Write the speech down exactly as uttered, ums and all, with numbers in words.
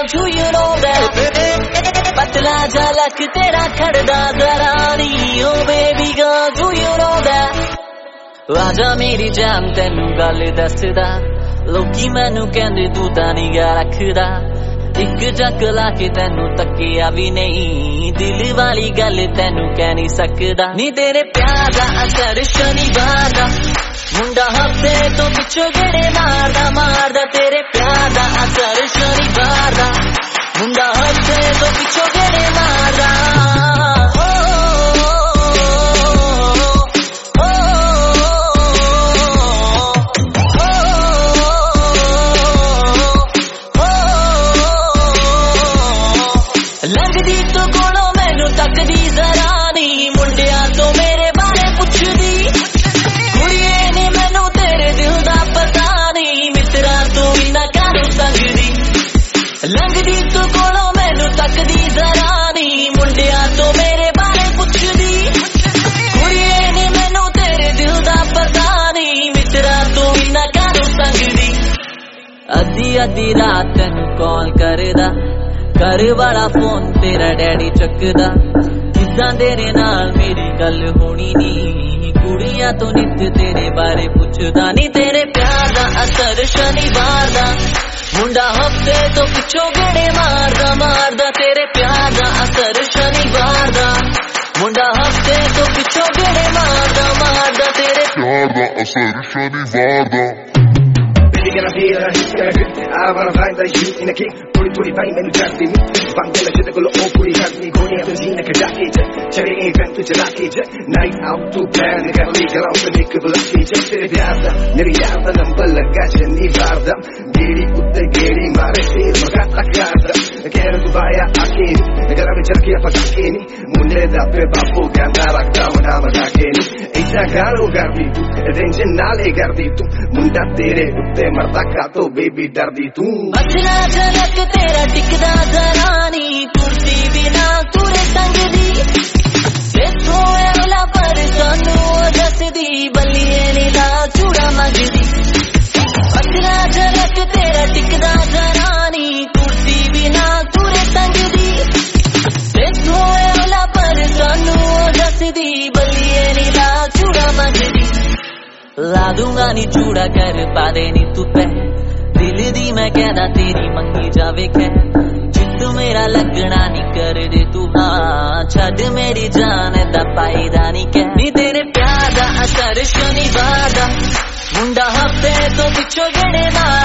do you know that पतला झलक तेरा खड़दा जरा नी ओ baby girl do you know that आजा मेरी जान तेनू गल दसदा लोकी मैनू कहंदे तू तां नी गा रखदा एक जक ला के तेनू तकिया भी नहीं दिल वाली गल तेनू कह नहीं सकदा नी तेरे प्यार दा असर शनिवार दा मुंडा हफ्ते तो पिछो गेड़े मारदा मारदा तेरे प्यार दा असर शनिवार दा मुंडा हफ्ते तो पिछो गेड़े मारदा लगदी तो कोलों मैनू तकदी जरा नी मुंडिया तो मेरे बारे पुछदी कुड़िए ने मैनू तेरे दिल दा पता नहीं मित्रा तू इना करो संगदी लगदी तो कोलों मैनू तकदी जरा नी मुंडिया तो मेरे बारे पुछदी कुड़िए ने मैनू तेरे दिल दा पता नहीं मित्रा तू इना करो संगदी अद्धी अद्धी रात तेनू कॉल करदा घर वाला फोन तेरा डैडी चकदा किदां तेरे नाल मेरी गल होनी नी कुड़ियां तो नित तेरे बारे पुछदा नी तेरे प्यार दा असर शनिवार दा मुंडा हफ्ते तो पिछो गेड़े मारदा मारदा तेरे प्यार दा असर शनिवार दा मुंडा हफ्ते तो पिछो गेड़े मारदा मारदा तेरे प्यार दा असर शनिवार दा Baby, can I feel her? Can I feel it? I wanna find that you in a king. Puri puri pai mainu chatti me. Bangla chete kolo o puri chatti koni apne jeena ka jaake je. Chale event tu chala ke je. Night out to plan kar li ground pe nik bula ke je. Tere pyar da meri yaar da number laga shanivar da. Gedi utte gedi mare fir maga takar da. Kehra tu baya aake ni. Gara me chal ke apna ke ni. Munde da pe bapu ganda rakta wana maga ke ni. Aisa garo gardi tu. Attention na le gardi tu. Munda tere utte मरदा का तो baby डरदी तू पतला झलक तेरा टिकदा जरा नी कुर्सी बिना तुरे संगदी देखो एला पर तनु दसदी बलिए नीला चूड़ा मंगदी पतला झलक तेरा टिकदा जरा नी कुर्सी बिना तुरे संगदी देखो एला पर तनु दसदी बलिए नीला चूड़ा मंगदी ला दूंगा नी चूड़ा कर पा दे नी तू पै दिल दी मैं कहदा तेरी मंगी जावे कह जित मेरा लगना नी कर दे तू हाँ छड़ मेरी जान दा पाईदा नी कह नी तेरे प्यार दा असर शनिवार दा मुंडा हफ्ते तो पिछो गेड़े मार